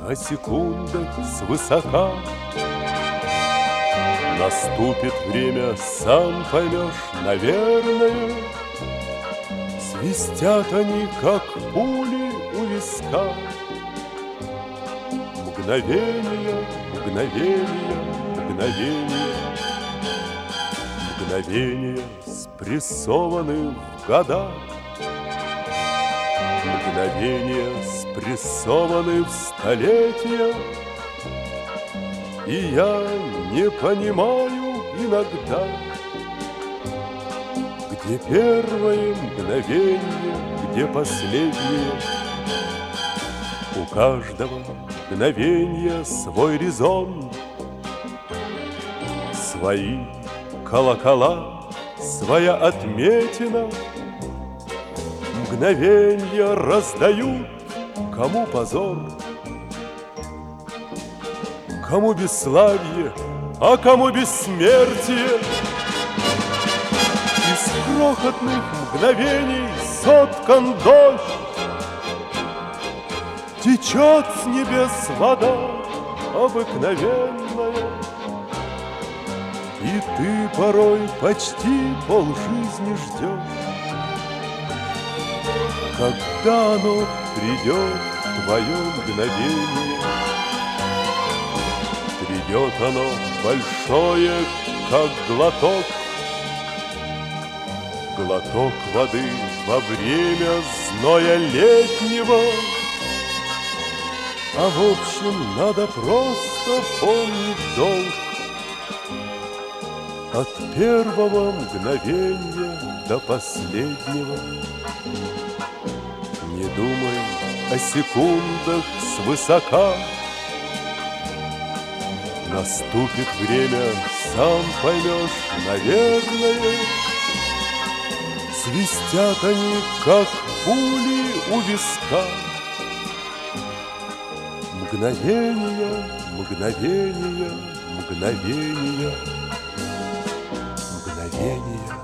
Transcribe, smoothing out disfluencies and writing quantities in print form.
о секундах свысока. Наступит время, сам поймешь, наверное. Свистят они, как пули у виска. Мгновение, мгновение, мгновение. Мгновения спрессованы в года. Мгновения спрессованы в столетия. И я не понимаю иногда, где первое мгновение, где последнее. У каждого мгновения свой резон, свои колокола, своя отметина. Мгновенья раздают, кому позор, кому бесславие, а кому бессмертие. Из крохотных мгновений соткан дождь, течет с небес вода обыкновенная. И ты порой почти полжизни ждешь, когда оно придет, твое мгновение. Придет оно большое, как глоток, глоток воды во время зноя летнего. А в общем, надо просто помнить долг. От первого мгновения до последнего. Не думай о секундах свысока. Наступит время, сам поймешь, наверное. Свистят они, как пули у виска. Мгновения, мгновения, мгновения, мгновения.